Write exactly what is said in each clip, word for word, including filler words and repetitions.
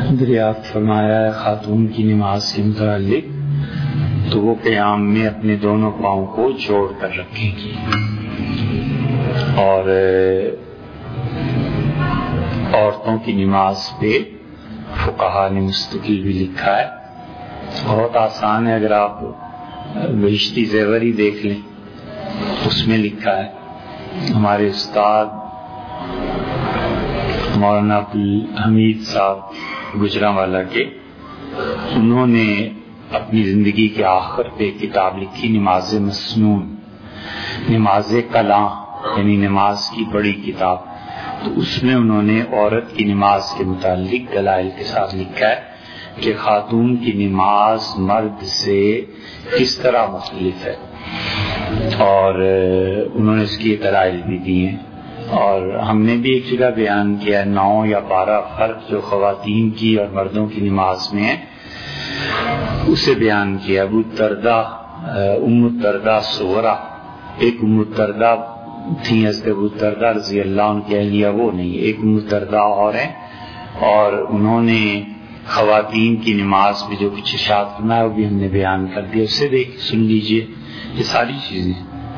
دریافت فرمایا ہے خاتون کی نماز کے متعلق، تو وہ قیام میں اپنے دونوں پاؤں کو جوڑ کر رکھیں گی، اور عورتوں کی نماز پہ فقہا نے مستقل بھی لکھا ہے، بہت آسان ہے، اگر آپ بہشتی زیور ہی دیکھ لیں اس میں لکھا ہے۔ ہمارے استاد مولانا عبدالحمید صاحب گجرانوالا کے، انہوں نے اپنی زندگی کے آخر پہ کتاب لکھی نماز مسنون، نماز کلاں یعنی نماز کی بڑی کتاب، تو اس میں انہوں نے عورت کی نماز کے متعلق دلائل کے ساتھ لکھا ہے کہ خاتون کی نماز مرد سے کس طرح مختلف ہے، اور انہوں نے اس کی دلائل بھی دی ہیں، اور ہم نے بھی ایک جگہ بیان کیا نو یا بارہ فرق جو خواتین کی اور مردوں کی نماز میں ہے، اسے بیان کیا۔ ابو الدرداء ام الدرداء صغرا، ایک ام الدرداء تھی حضرت ابو الدرداء رضی اللہ عنہ کی اہلیہ، وہ نہیں، ایک ام الدرداء اور ہیں، اور انہوں نے خواتین کی نماز میں جو کچھ ارشاد فرمایا وہ بھی ہم نے بیان کر دیا، اسے دیکھ سن لیجئے یہ ساری چیزیں۔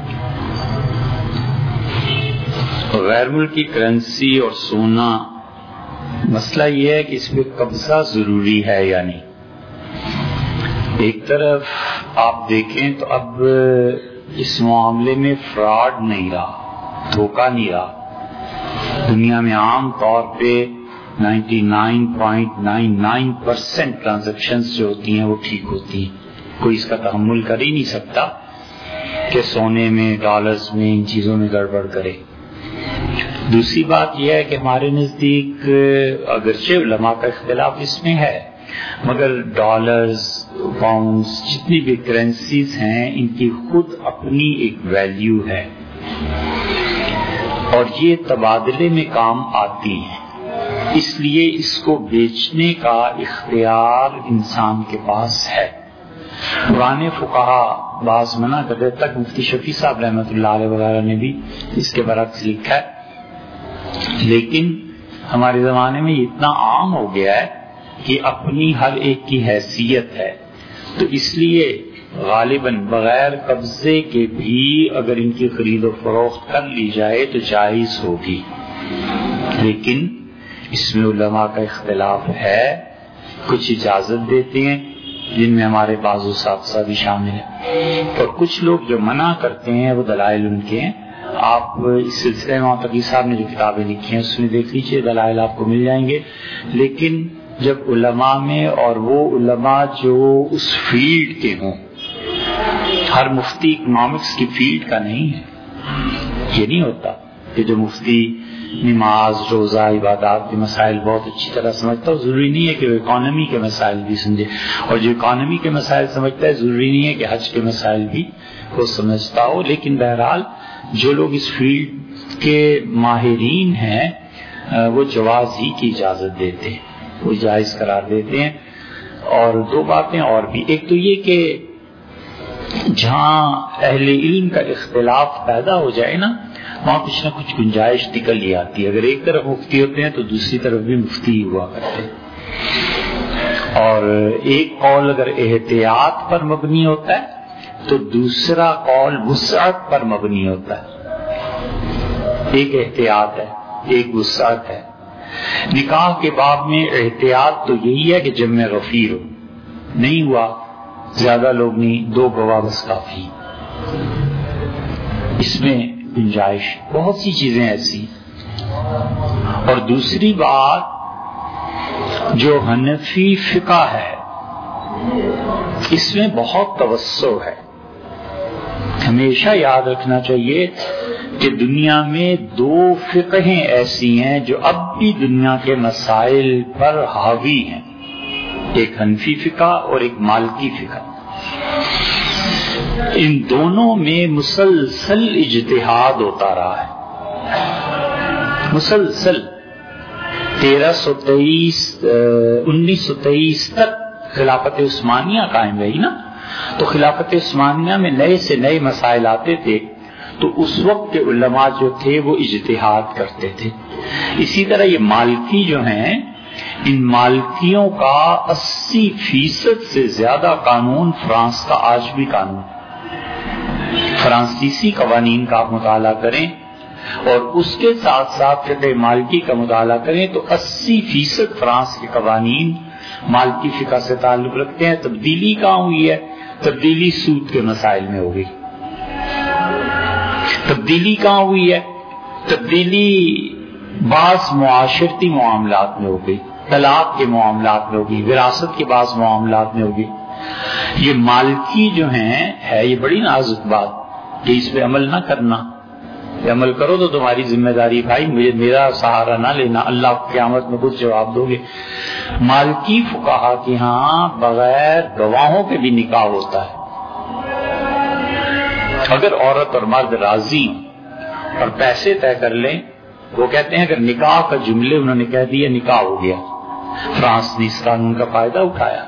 غیر ملکی کرنسی اور سونا، مسئلہ یہ ہے کہ اس پہ قبضہ ضروری ہے یا نہیں۔ ایک طرف آپ دیکھیں تو اب اس معاملے میں فراڈ نہیں رہا، دھوکہ نہیں رہا۔ دنیا میں عام طور پہ ninety nine point nine nine percent transactions جو ہوتی ہیں وہ ٹھیک ہوتی ہیں، کوئی اس کا تحمل کر ہی نہیں سکتا کہ سونے میں، ڈالرز میں، ان چیزوں میں گڑبڑ کرے۔ دوسری بات یہ ہے کہ ہمارے نزدیک اگرچہ علماء کا اختلاف اس میں ہے، مگر ڈالرز، پاؤنڈز، جتنی بھی کرنسیز ہیں ان کی خود اپنی ایک ویلیو ہے، اور یہ تبادلے میں کام آتی ہیں، اس لیے اس کو بیچنے کا اختیار انسان کے پاس ہے۔ پرانے فقہا بعض منع کرتے، تک مفتی شفیع صاحب رحمۃ اللہ علیہ وغیرہ نے بھی اس کے برعکس لکھا ہے، لیکن ہمارے زمانے میں یہ اتنا عام ہو گیا ہے کہ اپنی ہر ایک کی حیثیت ہے، تو اس لیے غالباً بغیر قبضے کے بھی اگر ان کی خرید و فروخت کر لی جائے تو جائز ہوگی، لیکن اس میں علماء کا اختلاف ہے۔ کچھ اجازت دیتے ہیں جن میں ہمارے بعض اساتذہ بھی شامل ہیں، اور کچھ لوگ جو منع کرتے ہیں وہ دلائل ان کے ہیں۔ آپ اس سلسلے میں تقی صاحب نے جو کتابیں لکھی ہیں اس میں دیکھ لیجیے، دلائل آپ کو مل جائیں گے۔ لیکن جب علماء میں، اور وہ علماء جو اس فیلڈ کے ہوں، ہر مفتی اکنامکس کی فیلڈ کا نہیں ہے، یہ نہیں ہوتا کہ جو مفتی نماز، روزہ، عبادات کے مسائل بہت اچھی طرح سمجھتا ہو، ضروری نہیں ہے کہ وہ اکانومی کے مسائل بھی سمجھے، اور جو اکانومی کے مسائل سمجھتا ہے ضروری نہیں ہے کہ حج کے مسائل بھی وہ سمجھتا ہو۔ لیکن بہرحال جو لوگ اس فیلڈ کے ماہرین ہیں وہ جواز ہی کی اجازت دیتے ہیں، وہ جائز قرار دیتے ہیں۔ اور دو باتیں اور بھی، ایک تو یہ کہ جہاں اہل علم کا اختلاف پیدا ہو جائے نا، وہاں کچھ نہ کچھ گنجائش نکل ہی آتی ہے۔ اگر ایک طرف مفتی ہوتے ہیں تو دوسری طرف بھی مفتی ہوا کرتے ہیں، اور ایک قول اگر احتیاط پر مبنی ہوتا ہے تو دوسرا قول وسعت پر مبنی ہوتا ہے۔ ایک احتیاط ہے، ایک وسعت ہے۔ نکاح کے باب میں احتیاط تو یہی ہے کہ جمع غفیر ہو، نہیں ہوا زیادہ لوگ نہیں، دو گواہ بس کافی، اس میں گنجائش، بہت سی چیزیں ایسی۔ اور دوسری بات جو حنفی فقہ ہے اس میں بہت توسع ہے۔ ہمیشہ یاد رکھنا چاہیے کہ دنیا میں دو فقہیں ایسی ہیں جو اب بھی دنیا کے مسائل پر حاوی ہیں، ایک حنفی فقہ اور ایک مالکی فقہ۔ ان دونوں میں مسلسل اجتہاد ہوتا رہا ہے، مسلسل تیرہ سو تیئیس انیس سو تیئیس تک خلافت عثمانیہ قائم رہی نا، تو خلافت عثمانیہ میں نئے سے نئے مسائل آتے تھے، تو اس وقت کے علماء جو تھے وہ اجتہاد کرتے تھے۔ اسی طرح یہ مالکی جو ہیں ان مالکیوں کا اسی فیصد سے زیادہ قانون فرانس کا آج بھی قانون، فرانسیسی قوانین کا آپ مطالعہ کریں اور اس کے ساتھ ساتھ فقہ مالکی کا مطالعہ کریں تو اسی فیصد فرانس کے قوانین مالکی فقہ سے تعلق رکھتے ہیں۔ تبدیلی کہاں ہوئی ہے؟ تبدیلی سود کے مسائل میں ہو گئی۔ تبدیلی کہاں ہوئی ہے؟ تبدیلی بعض معاشرتی معاملات میں ہو گئی، طلاق کے معاملات میں ہوگی، وراثت کے بعض معاملات میں ہوگی۔ یہ مالکی جو ہیں ہے یہ بڑی نازک بات کہ اس پہ عمل نہ کرنا، یہ عمل کرو تو تمہاری ذمہ داری بھائی، مجھے میرا سہارا نہ لینا، اللہ قیامت میں کچھ جواب دو گے۔ مالکی فقہا کے ہاں بغیر گواہوں کے بھی نکاح ہوتا ہے، اگر عورت اور مرد راضی اور پیسے طے کر لیں، وہ کہتے ہیں اگر نکاح کا جملے انہوں نے کہہ دیا نکاح ہو گیا۔ فرانس نے اس قانون کا فائدہ اٹھایا۔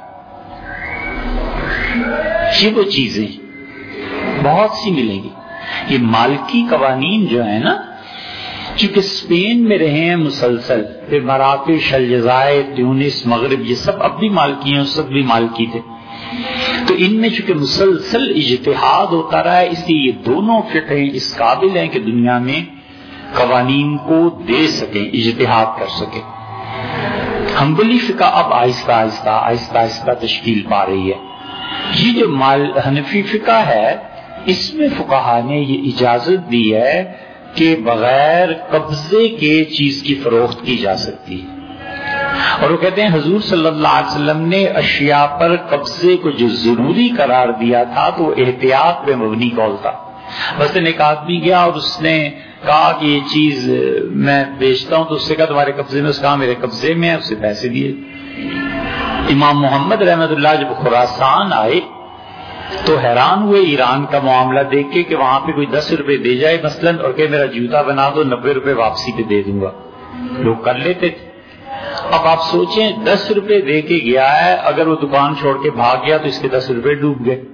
یہ وہ چیزیں بہت سی ملیں گی۔ یہ مالکی قوانین جو ہیں نا، چونکہ اسپین میں رہے ہیں مسلسل، پھر مراکش، الجزائر، تیونس، مغرب، یہ سب اب بھی مالکی ہیں، اس وقت بھی مالکی تھے، تو ان میں چونکہ مسلسل اجتہاد ہوتا رہا ہے، اس لیے یہ دونوں فقہیں اس قابل ہیں کہ دنیا میں قوانین کو دے سکیں، اجتہاد کر سکیں۔ حنبلی فقہ اب آہستہ آہستہ آہستہ آہستہ تشکیل پا رہی ہے۔ یہ جو مال حنفی فقہ ہے، اس میں فقہا نے یہ اجازت دی ہے کہ بغیر قبضے کے چیز کی فروخت کی جا سکتی ہے، اور وہ کہتے ہیں حضور صلی اللہ علیہ وسلم نے اشیاء پر قبضے کو جو ضروری قرار دیا تھا تو وہ احتیاط پہ مبنی قول تھا۔ مثلاً ایک آدمی گیا اور اس نے کہا کہ یہ چیز میں بیچتا ہوں، تو اس سے کہا تمہارے قبضے میں، اس کہا میرے قبضے میں ہے، اسے پیسے دیے۔ امام محمد رحمت اللہ جب خراسان آئے تو حیران ہوئے ایران کا معاملہ دیکھ کے کہ وہاں پہ کوئی دس روپے دے جائے مثلاً اور کہ میرا جوتا بنا دو، نبے روپے واپسی پہ دے دوں گا، لوگ کر لیتے تھے۔ اب آپ سوچیں دس روپے دے کے گیا ہے، اگر وہ دکان چھوڑ کے بھاگ گیا تو اس کے دس روپے ڈوب گئے،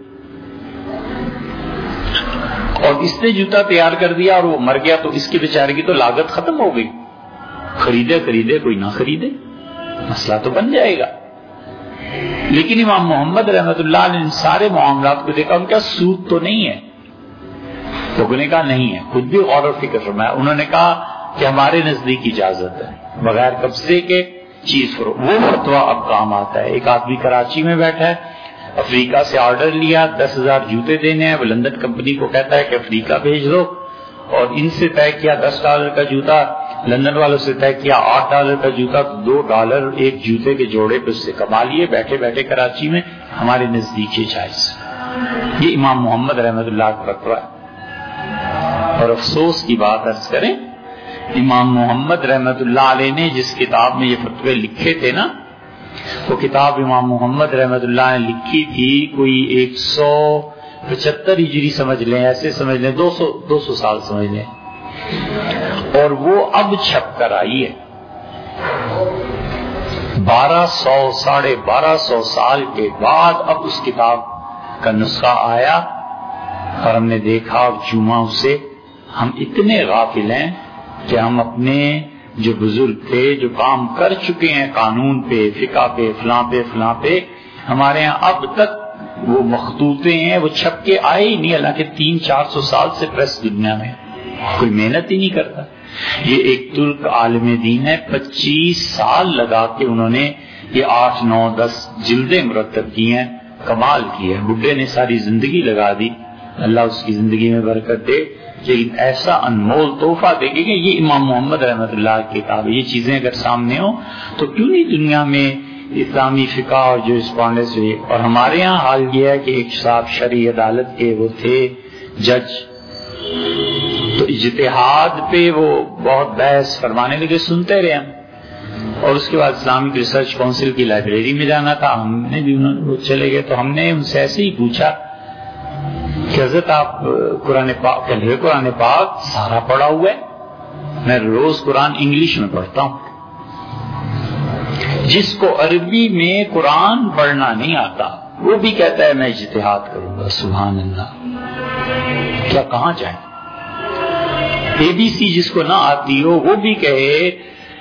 اور اس نے جوتا تیار کر دیا اور وہ مر گیا تو اس کے بیچارے کی تو لاگت ختم ہو گئی۔ خریدے خریدے کوئی نہ خریدے، مسئلہ تو بن جائے گا۔ لیکن امام محمد رحمت اللہ نے ان سارے معاملات کو دیکھا، ان کا سود تو نہیں ہے، لوگوں نے کہا نہیں ہے، خود بھی غور و فکر فرمایا، انہوں نے کہا کہ ہمارے نزدیک اجازت ہے بغیر قبضے کے چیز فرو۔ وہ فتویٰ اب کام آتا ہے۔ ایک آدمی کراچی میں بیٹھا ہے، افریقہ سے آرڈر لیا، دس ہزار جوتے دینے ہیں، وہ لندن کمپنی کو کہتا ہے کہ افریقہ بھیج دو، اور ان سے طے کیا دس ڈالر کا جوتا، لندن والوں سے طے کیا آٹھ ڈالر کا جوتا، دو ڈالر ایک جوتے کے جوڑے پہ اس سے کما لیے بیٹھے بیٹھے کراچی میں۔ ہمارے نزدیک یہ جائز، یہ امام محمد رحمت اللہ کا فتویٰ ہے۔ اور افسوس کی بات عرض کریں، امام محمد رحمت اللہ علیہ نے جس کتاب میں یہ فتوے لکھے تھے نا، وہ کتاب امام محمد رحمت اللہ نے لکھی تھی کوئی ایک سو پچہتر ہجری سمجھ لیں، ایسے سمجھ لیں، دو سو دو سو سال سمجھ لیں، اور وہ اب چھپ کر آئی ہے۔ بارہ سو ساڑھے بارہ سو سال کے بعد اب اس کتاب کا نسخہ آیا اور ہم نے دیکھا اور چوما اسے۔ ہم اتنے غافل ہیں کہ ہم اپنے جو بزرگ تھے جو کام کر چکے ہیں قانون پہ، فقہ پہ، فلاں پہ فلاں پہ، ہمارے ہاں اب تک وہ مخطوطے ہیں، وہ چھپ کے آئے ہی نہیں، حالانکہ تین چار سو سال سے پریس دنیا میں کوئی محنت ہی نہیں کرتا۔ یہ ایک ترک عالم دین ہے، پچیس سال لگا کے انہوں نے یہ آٹھ نو دس جلدیں مرتب کی ہیں، کمال کی ہے۔ بڈھے نے ساری زندگی لگا دی، اللہ اس کی زندگی میں برکت دے، لیکن ایسا انمول تحفہ دے گے کہ یہ امام محمد رحمت اللہ کی کتاب ہے۔ یہ چیزیں اگر سامنے ہوں تو کیوں نہیں دنیا میں اسلامی فقہ اور جو اسپانڈس ہوئی۔ اور ہمارے ہاں حال یہ ہے کہ ایک صاحب شرعی عدالت کے وہ تھے جج، تو اجتہاد پہ وہ بہت بحث فرمانے لگے، سنتے رہے ہم، اور اس کے بعد اسلامک ریسرچ کونسل کی لائبریری میں جانا تھا، ہم نے بھی انہوں چلے گئے تو ہم نے ان سے ایسے ہی پوچھا کہ حضرت آپ قرآن پاک کہہ قرآن پاک سارا پڑھا ہوا ہے؟ میں روز قرآن انگلش میں پڑھتا ہوں، جس کو عربی میں قرآن پڑھنا نہیں آتا وہ بھی کہتا ہے میں اجتہاد کروں گا۔ سبحان اللہ، کیا کہاں جائیں؟ اے بی سی جس کو نہ آتی ہو وہ بھی کہے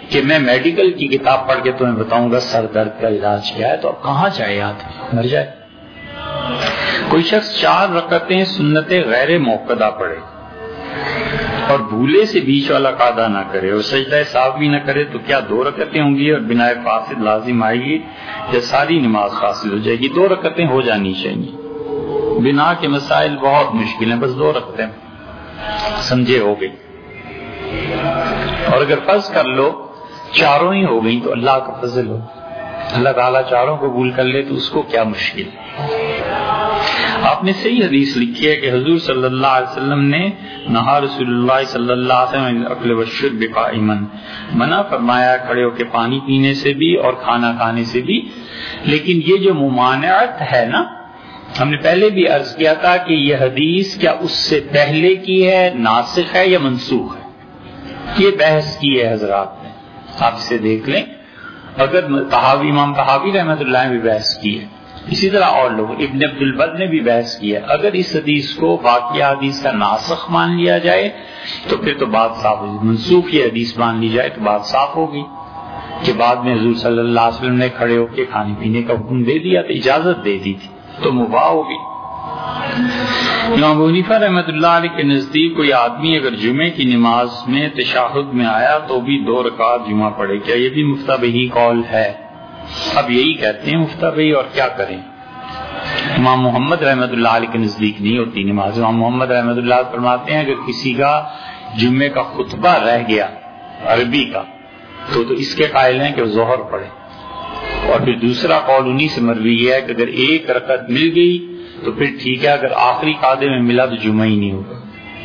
کہ میں میڈیکل کی کتاب پڑھ کے تمہیں بتاؤں گا سر درد کا علاج کیا ہے، تو اب کہاں جائے آدمی، مر جائے۔ کوئی شخص چار رکعتیں سنت غیر موقدہ پڑھے اور بھولے سے بیچ والا قاعدہ نہ کرے اور سجدہ ساہو بھی نہ کرے، تو کیا دو رکعتیں ہوں گی اور بنا فاسد لازم آئے گی یا ساری نماز فاسد ہو جائے گی؟ دو رکعتیں ہو جانی چاہیے، بنا کے مسائل بہت مشکل ہیں، بس دو رکعتیں سمجھے ہو گئی۔ اور اگر فرض کر لو چاروں ہی ہو گئی تو اللہ کا فضل ہو، اللہ تعالیٰ چاروں قبول کر لے تو اس کو کیا مشکل۔ آپ نے صحیح حدیث لکھی ہے کہ حضور صلی اللہ علیہ وسلم نے نہا رسول اللہ صلی اللہ علیہ وسلم الاکل والشرب قائما، منع فرمایا کھڑے ہو کے پانی پینے سے بھی اور کھانا کھانے سے بھی۔ لیکن یہ جو ممانعت ہے نا، ہم نے پہلے بھی عرض کیا تھا کہ یہ حدیث کیا اس سے پہلے کی ہے، ناسخ ہے یا منسوخ ہے؟ یہ بحث کی ہے حضرات نے، آپ اسے دیکھ لیں۔ اگر طحاوی امام طحاوی رحمۃ اللہ نے بھی بحث کی ہے، اسی طرح اور لوگ، ابن عبد البر نے بھی بحث کی ہے۔ اگر اس حدیث کو باقی حدیث کا ناسخ مان لیا جائے تو پھر تو بات صاف ہوگی، منسوخ یہ حدیث مان لی جائے تو بات صاف ہوگی کہ بعد میں حضور صلی اللہ علیہ وسلم نے کھڑے ہو کے کھانے پینے کا حکم دے دیا تو اجازت دے دی تھی تو مباح ہوگی۔ امام ابو حنیفہ رحمۃ اللہ علیہ کے نزدیک کوئی آدمی اگر جمعے کی نماز میں تشہد میں آیا تو بھی دو رکعت جمعہ پڑھے، کیا یہ بھی مفتبہی قول ہے؟ اب یہی کہتے ہیں مفتبہی، اور کیا کریں۔ امام محمد رحمۃ اللہ علیہ کے نزدیک نہیں ہوتی نماز۔ امام محمد رحمۃ اللہ فرماتے ہیں اگر کسی کا جمعے کا خطبہ رہ گیا عربی کا تو تو اس کے قائل ہیں کہ وہ ظہر پڑھے، اور پھر دوسرا قول انہی سے مروی ہے کہ اگر ایک رکعت مل گئی تو پھر ٹھیک ہے، اگر آخری قاعدے میں ملا تو جمعہ ہی نہیں ہوگا۔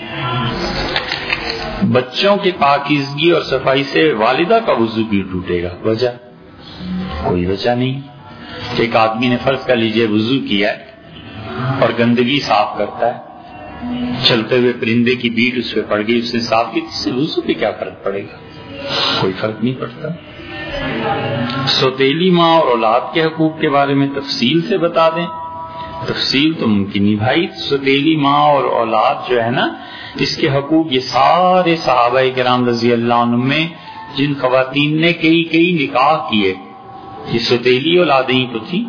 بچوں کی پاکیزگی اور صفائی سے والدہ کا وضو بھی ٹوٹے گا، وجہ کوئی وجہ نہیں۔ ایک آدمی نے فرض کر لیجئے وضو کیا ہے اور گندگی صاف کرتا ہے، چلتے ہوئے پرندے کی بیٹ اس پہ پڑ گئی، اس نے صاف کی، اس سے وضو پہ کیا فرق پڑے گا؟ کوئی فرق نہیں پڑتا۔ سوتیلی ماں اور اولاد کے حقوق کے بارے میں تفصیل سے بتا دیں۔ تفصیل تو ممکن نہیں بھائی، سوتیلی ماں اور اولاد جو ہے نا، اس کے حقوق یہ سارے صحابہ کرام رضی اللہ عنہم میں جن خواتین نے کئی کئی نکاح کیے، یہ سوتیلی اولادیں ہی تو تھی،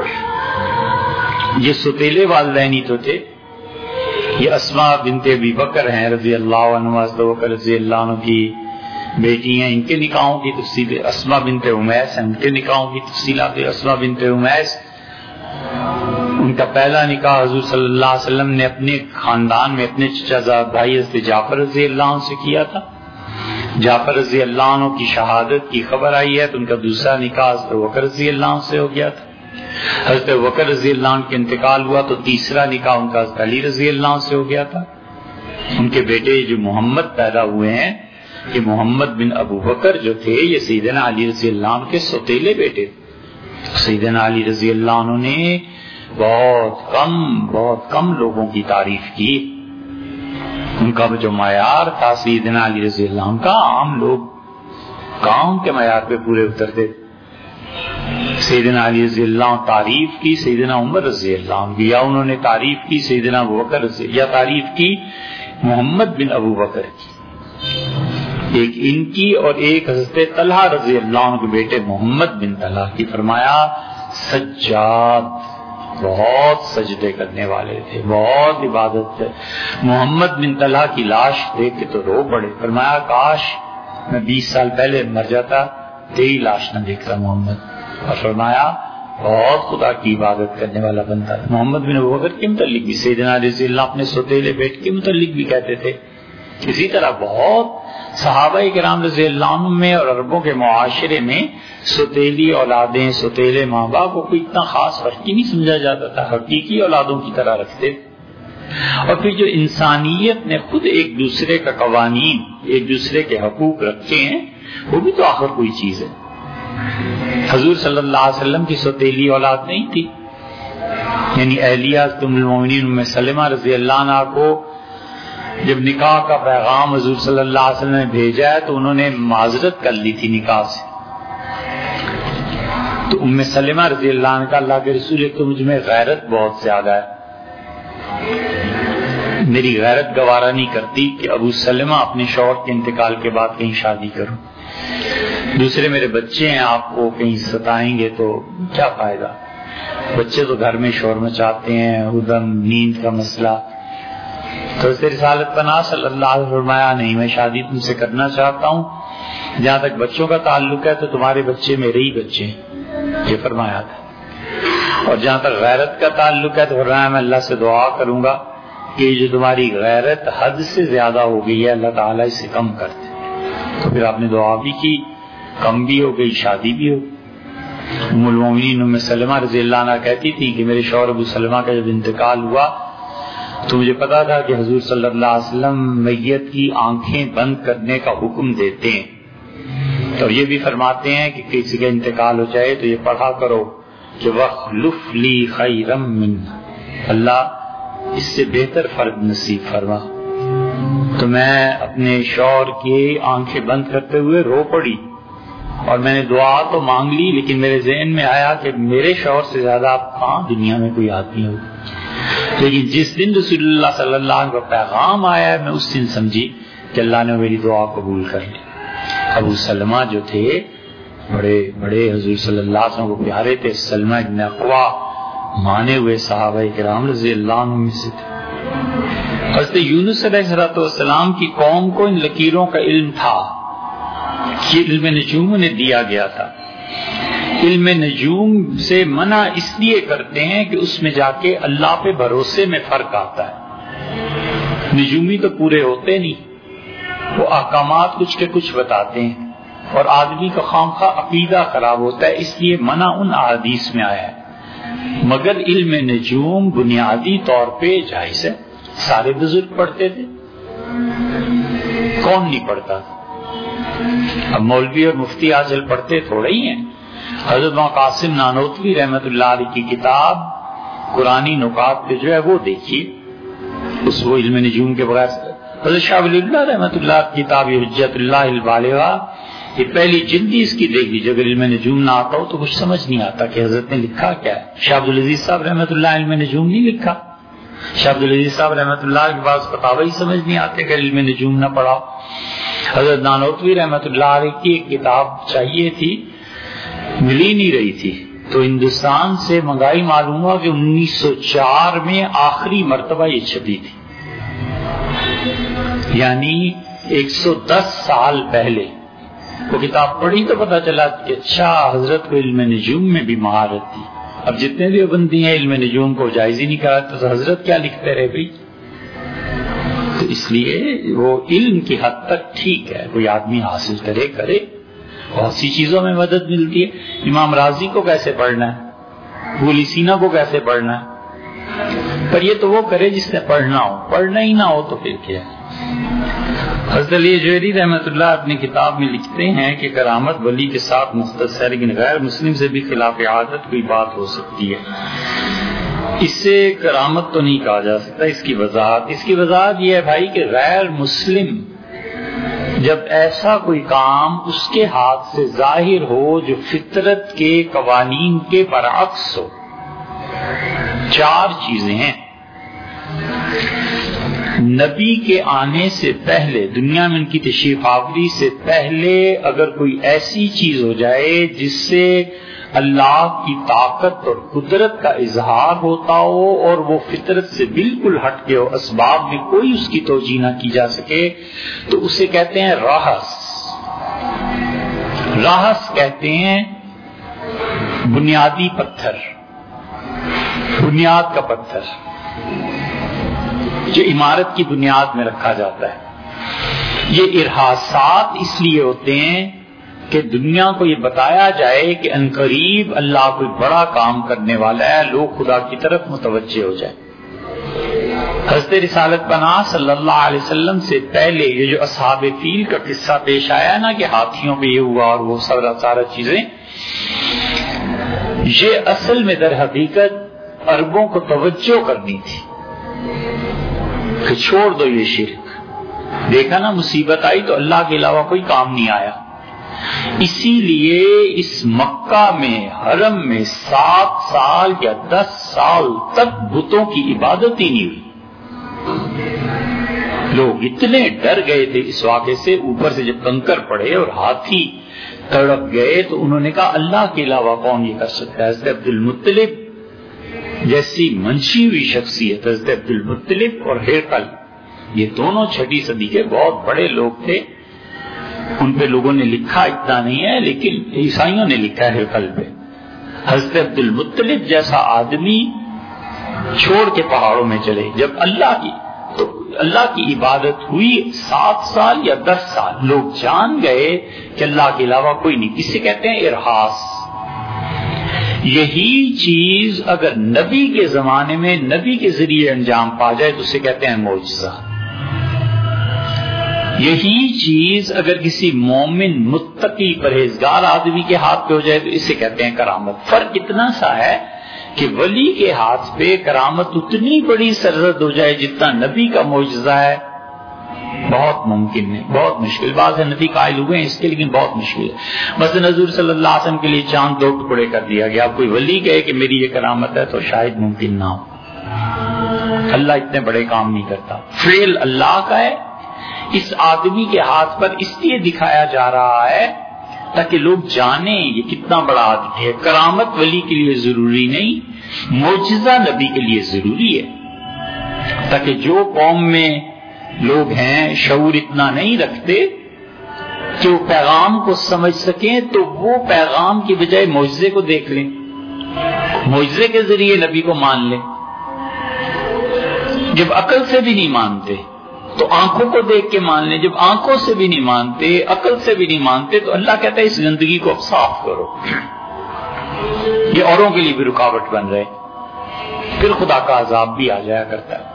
یہ سوتیلے والدین ہی تو تھے۔ یہ اسماء بنت ابی بکر ہیں رضی اللہ عنہ، حضرت بکر رضی اللہ عنہ کی بیٹی ہیں، ان کے نکاحوں کی تفصیل۔ اسماء بنت امیس ہیں، ان کے نکاحوں کی تفصیلات۔ اسماء بنت امیس، ان کا پہلا نکاح حضور صلی اللہ علیہ وسلم نے اپنے خاندان میں اپنے چچا زاد بھائی حضرت جعفر رضی اللہ عنہ سے کیا تھا۔ جعفر رضی اللہ عنہ کی شہادت کی خبر آئی ہے تو ان کا دوسرا نکاح حضرت بکر رضی اللہ عنہ سے ہو گیا تھا۔ حضرت بکر رضی اللہ عنہ کے انتقال ہوا تو تیسرا نکاح ان کا حضرت علی رضی اللہ عنہ سے ہو گیا تھا۔ ان کے بیٹے جو محمد پیدا ہوئے ہیں، کہ محمد بن ابو بکر جو تھے یہ سیدنا علی رضی اللہ عنہ کے سوتیلے بیٹے تھے۔ سیدنا علی رضی اللہ عنہ نے بہت کم بہت کم لوگوں کی تعریف کی، ان کا جو معیار تھا سیدنا علی رضی اللہ عنہ کا، عام لوگ کام کے معیار پہ پورے اترتے۔ سیدنا علی رضی اللہ عنہ تعریف کی سیدنا عمر رضی اللہ عنہ کی، یا انہوں نے تعریف کی سیدنا ابو بکر رضی، یا تعریف کی محمد بن ابو بکر کی، ایک ان کی اور ایک حضرت طلحہ رضی اللہ عنہ کے بیٹے محمد بن طلحہ کی۔ فرمایا سجاد، بہت سجدے کرنے والے تھے، بہت عبادت تھے۔ محمد بن طلحہ کی لاش دیکھ کے تو رو پڑے، فرمایا کاش میں بیس سال پہلے مر جاتا، تیری لاش نہ دیکھتا محمد۔ اور فرمایا بہت خدا کی عبادت کرنے والا بنتا تھا۔ محمد بن ابو بکر کے متعلق بھی سیدنا رضی اللہ اپنے سوتیلے بیٹے کے متعلق بھی کہتے تھے۔ اسی طرح بہت صحابہ کرام رضی اللہ عنہ میں اور عربوں کے معاشرے میں سوتیلی اولادیں، سوتیلے ماں باپ کو کوئی اتنا خاص فرق ہی نہیں سمجھا جاتا تھا، حقیقی اولادوں کی طرح رکھتے۔ اور پھر جو انسانیت نے خود ایک دوسرے کا قوانین، ایک دوسرے کے حقوق رکھے ہیں، وہ بھی تو آخر کوئی چیز ہے۔ حضور صلی اللہ علیہ وسلم کی سوتیلی اولاد نہیں تھی، یعنی اہلیہ ام المومنین ام سلمہ رضی اللہ عنہ کو جب نکاح کا پیغام حضور صلی اللہ علیہ وسلم نے بھیجا ہے تو انہوں نے معذرت کر لی تھی نکاح سے، تو ام سلمہ رضی اللہ عنہ کا اللہ کے رسول ایک تو مجھ میں غیرت بہت زیادہ ہے، میری غیرت گوارا نہیں کرتی کہ ابو سلمہ اپنے شوہر کے انتقال کے بعد کہیں شادی کروں، دوسرے میرے بچے ہیں، آپ کو کہیں ستائیں گے تو کیا فائدہ؟ بچے تو گھر میں شور مچاتے ہیں، ادم نیند کا مسئلہ. تو اس رسالت پناہ صلی اللہ علیہ وسلم فرمایا نہیں، میں شادی تم سے کرنا چاہتا ہوں، جہاں تک بچوں کا تعلق ہے تو تمہارے بچے میرے ہی بچے ہیں، یہ فرمایا تھا. اور جہاں تک غیرت کا تعلق ہے تو فرمایا میں اللہ سے دعا کروں گا کہ جو تمہاری غیرت حد سے زیادہ ہو گئی ہے اللہ تعالیٰ اسے کم کر دے. تو پھر آپ نے دعا بھی کی، کم بھی ہو گئی، شادی بھی ہو. ام المومنین ام سلمہ رضی اللہ عنہ کہتی تھی کہ میرے شوہر ابو سلمہ کا جب انتقال ہوا تو مجھے پتا تھا کہ حضور صلی اللہ علیہ وسلم میت کی آنکھیں بند کرنے کا حکم دیتے ہیں، اور یہ بھی فرماتے ہیں کہ کسی کا انتقال ہو جائے تو یہ پڑھا کرو کہ وَخْلُفْ لِي خَيْرًا مِّنْهُ، اللہ اس سے بہتر فرد نصیب فرما. تو میں اپنے شوہر کی آنکھیں بند کرتے ہوئے رو پڑی، اور میں نے دعا تو مانگ لی، لیکن میرے ذہن میں آیا کہ میرے شوہر سے زیادہ آپ کہاں دنیا میں کوئی آدمی ہو. لیکن جس دن رسول اللہ صلی اللہ علیہ وسلم کا پیغام آیا ہے میں اس دن سمجھی کہ اللہ نے میری دعا قبول کر لی. ابو سلمہ جو تھے بڑے بڑے حضور صلی اللہ علیہ وسلم کو پیارے تھے، سلمہ ابن اقوا مانے ہوئے صحابہ کرام رضی اللہ عنہ میں سے تھے. حضرت یونس علیہ السلام کی قوم کو ان لکیروں کا علم تھا، یہ علم نجوم انہیں دیا گیا تھا. علم نجوم سے منع اس لیے کرتے ہیں کہ اس میں جا کے اللہ پہ بھروسے میں فرق آتا ہے. نجومی تو پورے ہوتے نہیں، وہ احکامات کچھ کے کچھ بتاتے ہیں، اور آدمی کا خامخواہ عقیدہ خراب ہوتا ہے، اس لیے منع ان احادیث میں آیا ہے. مگر علم نجوم بنیادی طور پہ جائز ہے، سارے بزرگ پڑھتے تھے، کون نہیں پڑھتا؟ اب مولوی اور مفتی آج کل پڑھتے تھوڑے ہی ہیں. حضرت قاسم نانوتوی رحمت اللہ علیہ کی کتاب قرآنی نکات پہ جو ہے وہ دیکھیے، اس وہ علم نجوم کے بغیر. حضرت شاہ ولی اللہ رحمت اللہ کی کتاب حجت اللہ البالغہ، یہ پہلی جلدی اس کی دیکھ لیجیے. اگر علم نجوم نہ آتا ہو تو کچھ سمجھ نہیں آتا کہ حضرت نے لکھا کیا ہے. شاہ عبدالعزیز صاحب رحمت اللہ علم نجوم نہیں لکھا. شاہ عبدالعزیز صاحب رحمت اللہ کے پاس فتاوی ہی سمجھ نہیں آتے کہ علم نجوم نہ پڑھاؤ. حضرت نانوتوی رحمت اللہ علیہ کی ایک کتاب چاہیے تھی، ملی نہیں رہی تھی، تو ہندوستان سے منگائی. معلوم ہوا کہ انیس سو چار میں آخری مرتبہ یہ چھپی تھی، یعنی ایک سو دس سال پہلے. وہ کتاب پڑھی تو پتا چلا کہ اچھا حضرت کو علم نجوم میں بھی مہارت تھی. اب جتنے بھی بندی ہیں علم نجوم کو جائز ہی نہیں کراتے تو حضرت کیا لکھتے رہے بھائی. تو اس لیے وہ علم کی حد تک ٹھیک ہے، کوئی آدمی حاصل کرے کرے، بہت سی چیزوں میں مدد ملتی ہے. امام راضی کو کیسے پڑھنا ہے، ابو سینا کو کیسے پڑھنا ہے، پر یہ تو وہ کرے جس نے پڑھنا ہو. پڑھنا ہی نہ ہو تو پھر کیا ہے. حضرت علی جوہری رحمت اللہ اپنی کتاب میں لکھتے ہیں کہ کرامت ولی کے ساتھ مختص ہے، لیکن غیر مسلم سے بھی خلاف عادت کوئی بات ہو سکتی ہے. اس سے کرامت تو نہیں کہا جا سکتا. اس کی وضاحت اس کی وضاحت یہ ہے بھائی کہ غیر مسلم جب ایسا کوئی کام اس کے ہاتھ سے ظاہر ہو جو فطرت کے قوانین کے برعکس ہو. چار چیزیں ہیں. نبی کے آنے سے پہلے، دنیا میں ان کی تشریف آوری سے پہلے اگر کوئی ایسی چیز ہو جائے جس سے اللہ کی طاقت اور قدرت کا اظہار ہوتا ہو اور وہ فطرت سے بالکل ہٹ کے ہو، اسباب میں کوئی اس کی توجیہ نہ کی جا سکے، تو اسے کہتے ہیں رہس. رہس کہتے ہیں بنیادی پتھر، بنیاد کا پتھر جو عمارت کی بنیاد میں رکھا جاتا ہے. یہ ارحاسات اس لیے ہوتے ہیں کہ دنیا کو یہ بتایا جائے کہ عنقریب اللہ کوئی بڑا کام کرنے والا ہے، لوگ خدا کی طرف متوجہ ہو جائے. حضرت رسالت پناہ صلی اللہ علیہ وسلم سے پہلے یہ جو اصحاب فیل کا قصہ پیش آیا نا کہ ہاتھیوں پہ یہ ہوا اور وہ سارا سارا چیزیں، یہ اصل میں در حقیقت عربوں کو توجہ کرنی تھی کہ چھوڑ دو یہ شرک. دیکھا نا مصیبت آئی تو اللہ کے علاوہ کوئی کام نہیں آیا. اسی لیے اس مکہ میں حرم میں سات سال یا دس سال تک بتوں کی عبادت ہی نہیں ہوئی. لوگ اتنے ڈر گئے تھے اس واقعے سے، اوپر سے جب کنکر پڑے اور ہاتھی تڑپ گئے تو انہوں نے کہا اللہ کے علاوہ کون یہ کر سکتا ہے. حضرت عبد المطلب جیسی منشی ہوئی شخصیت، حضرت عبد المطلب اور ہرقل، یہ دونوں چھٹی صدی کے بہت بڑے لوگ تھے. ان پہ لوگوں نے لکھا اتنا نہیں ہے، لیکن عیسائیوں نے لکھا ہے ہرقل پہ. حضرت عبد المطلب جیسا آدمی چھوڑ کے پہاڑوں میں چلے. جب اللہ کی تو اللہ کی عبادت ہوئی سات سال یا دس سال، لوگ جان گئے کہ اللہ کے علاوہ کوئی نہیں. اسے کہتے ہیں ارحاس. یہی چیز اگر نبی کے زمانے میں نبی کے ذریعے انجام پا جائے تو اسے کہتے ہیں معجزہ. یہی چیز اگر کسی مومن متقی پرہیزگار آدمی کے ہاتھ پہ ہو جائے تو اسے کہتے ہیں کرامت. فرق اتنا سا ہے کہ ولی کے ہاتھ پہ کرامت اتنی بڑی سرزد ہو جائے جتنا نبی کا معجزہ ہے، بہت ممکن ہے، بہت مشکل بات ہے. نبی قائل ہوئے ہیں اس کے، لیکن بہت مشکل ہے. مثلا حضور صلی اللہ علیہ وسلم کے لیے چاند دو ٹکڑے کر دیا گیا. اب کوئی ولی کہے کہ میری یہ کرامت ہے تو شاید ممکن نہ ہو. اللہ اتنے بڑے کام نہیں کرتا. فعل اللہ کا ہے، اس آدمی کے ہاتھ پر اس لیے دکھایا جا رہا ہے تاکہ لوگ جانیں یہ کتنا بڑا آدمی ہے. کرامت ولی کے لیے ضروری نہیں، معجزہ نبی کے لیے ضروری ہے، تاکہ جو قوم میں لوگ ہیں شعور اتنا نہیں رکھتے کہ وہ پیغام کو سمجھ سکیں تو وہ پیغام کی بجائے معجزے کو دیکھ لیں، معجزے کے ذریعے نبی کو مان لیں. جب عقل سے بھی نہیں مانتے تو آنکھوں کو دیکھ کے مان لیں. جب آنکھوں سے بھی نہیں مانتے، عقل سے بھی نہیں مانتے، تو اللہ کہتا ہے اس زندگی کو اب صاف کرو. یہ اوروں کے لیے بھی رکاوٹ بن رہے، پھر خدا کا عذاب بھی آ جایا کرتا ہے.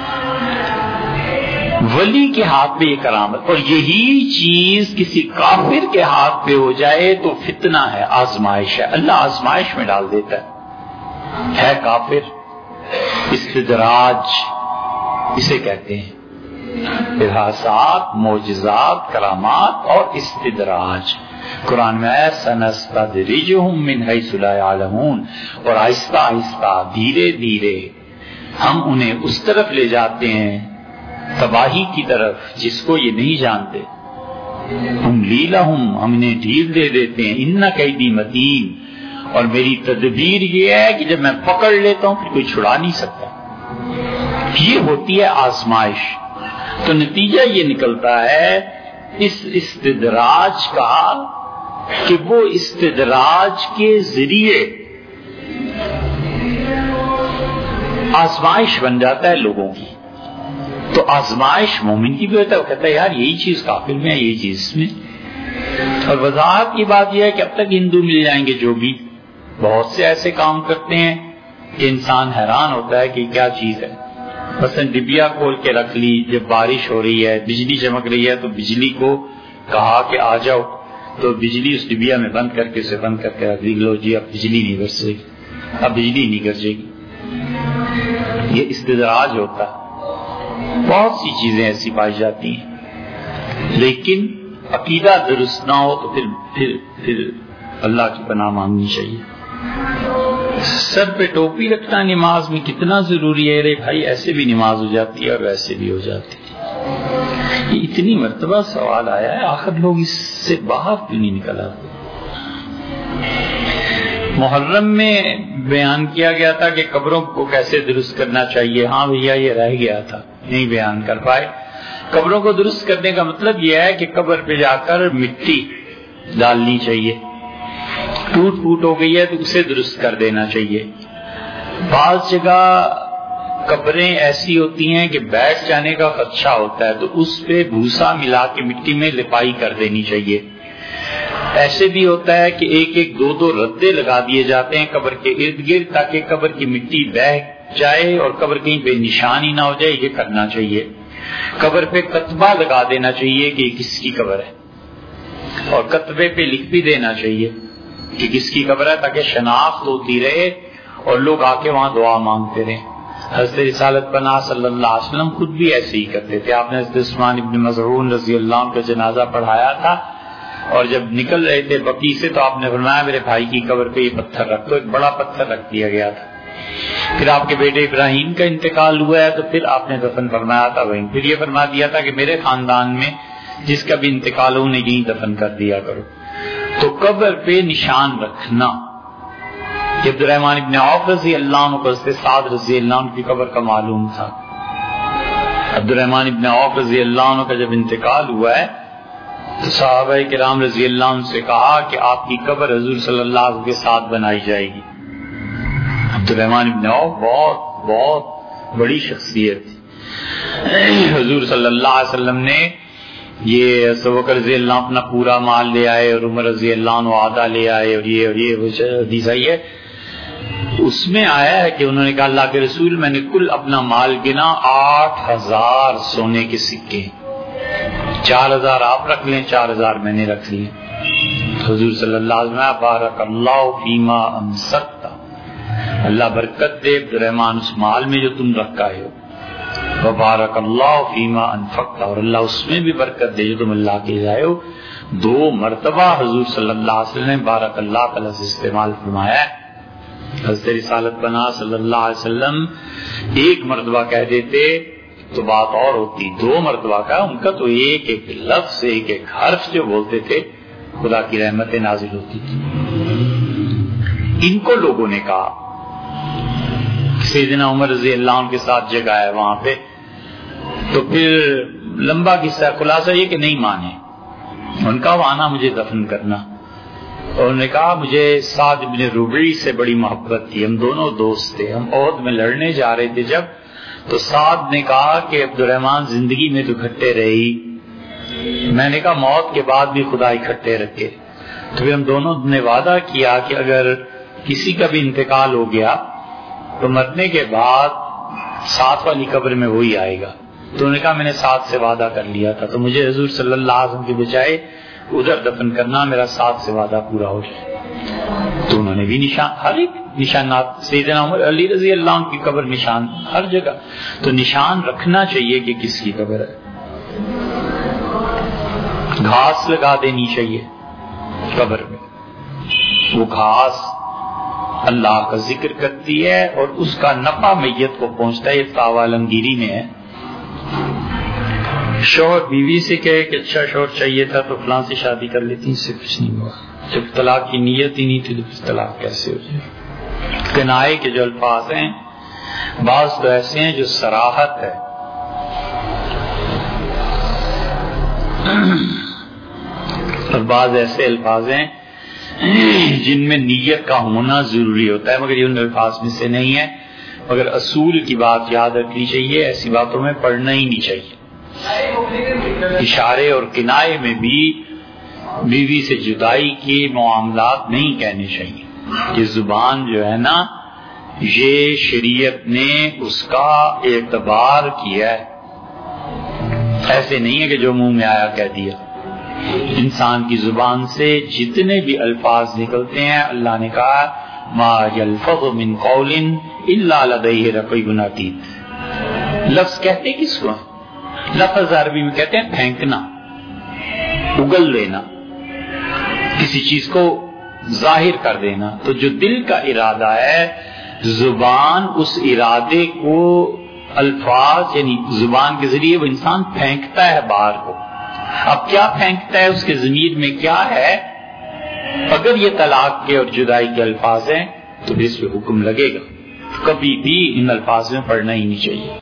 ولی کے ہاتھ میں یہ کرامت، اور یہی چیز کسی کافر کے ہاتھ پہ ہو جائے تو فتنہ ہے، آزمائش ہے. اللہ آزمائش میں ڈال دیتا ہے. ہے کافر، استدراج اسے کہتے ہیں. ارحاسات، معجزات، کرامات اور استدراج. قرآن میں ہے سنستدرجہم من حیث لا یعلمون، اور آہستہ آہستہ دھیرے دھیرے ہم انہیں اس طرف لے جاتے ہیں، تباہی کی طرف، جس کو یہ نہیں جانتے. املی لہم، ہم انہیں ڈھیل دے دیتے ہیں. ان کیدی متین، اور میری تدبیر یہ ہے کہ جب میں پکڑ لیتا ہوں پھر کوئی چھڑا نہیں سکتا. یہ ہوتی ہے آزمائش. تو نتیجہ یہ نکلتا ہے اس استدراج کا کہ وہ استدراج کے ذریعے آزمائش بن جاتا ہے لوگوں کی. تو آزمائش مومن کی بھی ہوتا ہے. وہ کہتا ہے یار یہی چیز کافر میں ہے، یہی چیز اس میں. اور وضاحت کی بات یہ ہے کہ اب تک ہندو مل جائیں گے جو بھی بہت سے ایسے کام کرتے ہیں کہ انسان حیران ہوتا ہے کہ کیا چیز ہے. مثلا ڈبیا کھول کے رکھ لی، جب بارش ہو رہی ہے، بجلی چمک رہی ہے تو بجلی کو کہا کہ آ جاؤ، تو بجلی اس ڈبیا میں بند کر کے اسے بند کر کے رکھ دی. لو جی اب بجلی نہیں برسے گی، اب بجلی نہیں گرجے گی. یہ استدراج ہوتا ہے. بہت سی چیزیں ایسی پائی جاتی ہیں، لیکن عقیدہ درست نہ ہو تو پھر پھر پھر اللہ کی پناہ مانگنی چاہیے. سر پہ ٹوپی رکھنا نماز میں کتنا ضروری ہے؟ رے بھائی ایسے بھی نماز ہو جاتی ہے اور ویسے بھی ہو جاتی ہے. یہ اتنی مرتبہ سوال آیا ہے، آخر لوگ اس سے باہر کیوں نہیں نکل آتے؟ محرم میں بیان کیا گیا تھا کہ قبروں کو کیسے درست کرنا چاہیے. ہاں بھیا یہ رہ گیا تھا، نہیں بیان کر پائے. قبروں کو درست کرنے کا مطلب یہ ہے کہ قبر پہ جا کر مٹی ڈالنی چاہیے. ٹوٹ پھوٹ ہو گئی ہے تو اسے درست کر دینا چاہیے. بعض جگہ قبریں ایسی ہوتی ہیں کہ بیٹھ جانے کا خدشہ ہوتا ہے تو اس پہ بھوسا ملا کے مٹی میں لپائی کر دینی چاہیے. ایسے بھی ہوتا ہے کہ ایک ایک دو دو ردے لگا دیے جاتے ہیں قبر کے ارد گرد تاکہ قبر کی مٹی بہہ جائے اور قبر کہیں بے نشان ہی نہ ہو جائے. یہ کرنا چاہیے. قبر پہ کتبہ لگا دینا چاہیے کہ کس کی قبر ہے، اور کتبے پہ لکھ بھی دینا چاہیے کہ کس کی قبر ہے تاکہ شناخت ہوتی رہے اور لوگ آ کے وہاں دعا مانگتے رہیں. حضرت رسالت پناہ صلی اللہ علیہ وسلم خود بھی ایسے ہی کرتے تھے. آپ نے حضرت عثمان ابن مظعون رضی اللہ عنہ کا جنازہ پڑھایا تھا اور جب نکل رہے تھے بقیع سے تو آپ نے فرمایا میرے بھائی کی قبر پہ یہ پتھر رکھ دو. ایک بڑا پتھر رکھ دیا گیا تھا. پھر آپ کے بیٹے ابراہیم کا انتقال ہوا ہے تو پھر آپ نے دفن فرمایا تھا وہیں. پھر یہ فرما دیا تھا کہ میرے خاندان میں جس کا بھی انتقال ہو انہیں یہیں دفن کر دیا کرو. تو قبر پہ نشان رکھنا. عبد الرحمن ابن عوف رضی اللہ عنہ کو حضرت سعد رضی اللہ عنہ کی قبر کا معلوم تھا. عبد الرحمن ابن عوف رضی اللہ عنہ کا جب انتقال ہوا ہے تو صحابہ کرام رضی اللہ عنہ سے کہا کہ آپ کی قبر حضور صلی اللہ علیہ وسلم کے ساتھ بنائی جائے گی. عبد الرحمن ابن عوف بہت بہت بڑی شخصیت تھی. حضور صلی اللہ علیہ وسلم نے یہ ابو بکر رضی اللہ عنہ اپنا پورا مال لے آئے اور عمر رضی اللہ عنہ آدھا لے آئے اور یہ اور یہ حدیث آئی ہے. اس میں آیا ہے کہ انہوں نے کہا اللہ کے رسول میں نے کل اپنا مال گنا آٹھ ہزار سونے کے سکے, چار ہزار آپ رکھ لیں, چار ہزار میں نے رکھ لیے. حضور صلی اللہ علیہ وسلم بارک اللہ فیما امسکتا, اللہ برکت دے عبد الرحمن اس مال میں جو تم رکھ آئے ہو. وبارک اللہ فیما انفقتا, اور اللہ اس میں بھی برکت دے جو تم اللہ کے جائے ہو. دو مرتبہ حضور صلی اللہ علیہ وسلم نے بارک اللہ تعالیٰ سے استعمال فرمایا ہے. حضرت رسالت بنا صلی اللہ علیہ وسلم ایک مرتبہ کہہ دیتے تو بات اور ہوتی, دو مرتبہ کا ان کا تو ایک ایک لفظ ایک ایک حرف جو بولتے تھے خدا کی رحمتیں نازل ہوتی تھی. ان کو لوگوں نے کہا, سیدنا عمر رضی اللہ عنہ کے ساتھ جگہ ہے وہاں پہ, تو پھر لمبا قصہ خلاصہ یہ کہ نہیں مانے. ان کا وہاں مجھے دفن کرنا. اور انہوں نے کہا مجھے سعد بن ربیع سے بڑی محبت تھی, ہم دونوں دوست تھے, ہم عہد میں لڑنے جا رہے تھے جب, تو سعد نے کہا کہ عبد الرحمن زندگی میں تو اکٹھے رہی, میں نے کہا موت کے بعد بھی خدا اکٹھے رکھے. تو پھر ہم دونوں نے وعدہ کیا کہ اگر کسی کا بھی انتقال ہو گیا تو مرنے کے بعد ساتھ والی قبر میں وہی آئے گا. تو انہوں نے کہا میں نے ساتھ سے وعدہ کر لیا تھا, تو مجھے حضور صلی اللہ علیہ وسلم کے بجائے ادھر دفن کرنا, میرا ساتھ سے وعدہ پورا ہو جائے. تو انہوں نے بھی نشان, ہر ایک نشانات, سیدنا عمر علی رضی اللہ عنہ کی قبر نشان ہر جگہ. تو نشان رکھنا چاہیے کہ کس کی قبر ہے. گھاس لگا دینی چاہیے قبر میں, وہ گھاس اللہ کا ذکر کرتی ہے اور اس کا نفع میت کو پہنچتا ہے. یہ تاوا عالمگیری میں ہے. شوہر بیوی سے کہے کہ اچھا شوہر چاہیے تھا تو فلاں سے شادی کر لیتی, اس سے کچھ نہیں ہوا. جب طلاق کی نیت ہی نہیں تھی تو پھر طلاق کیسے ہو جائے. کنائے کے جو الفاظ ہیں بعض تو ایسے ہیں جو صراحت ہے, اور بعض ایسے الفاظ ہیں جن میں نیت کا ہونا ضروری ہوتا ہے, مگر یہ ان الفاظ میں سے نہیں ہے. مگر اصول کی بات یاد رکھنی چاہیے, ایسی باتوں میں پڑھنا ہی نہیں چاہیے. اشارے اور کنائے میں بھی بیوی سے جدائی کے معاملات نہیں کہنے چاہیے. یہ زبان جو ہے نا, یہ شریعت نے اس کا اعتبار کیا ہے. ایسے نہیں ہے کہ جو منہ میں آیا کہہ دیا. انسان کی زبان سے جتنے بھی الفاظ نکلتے ہیں, اللہ نے کہا ما یلفظ من قول الا لدیہ رقیب عتید. لفظ کہتے کس کو ہیں؟ لفظ عربی میں کہتے ہیں پھینکنا, اگل دینا, کسی چیز کو ظاہر کر دینا. تو جو دل کا ارادہ ہے, زبان اس ارادے کو الفاظ یعنی زبان کے ذریعے وہ انسان پھینکتا ہے باہر کو. اب کیا پھینکتا ہے, اس کے ضمیر میں کیا ہے؟ اگر یہ طلاق کے اور جدائی کے الفاظ ہیں تو اس پہ حکم لگے گا. کبھی بھی ان الفاظ میں پڑھنا ہی نہیں چاہیے.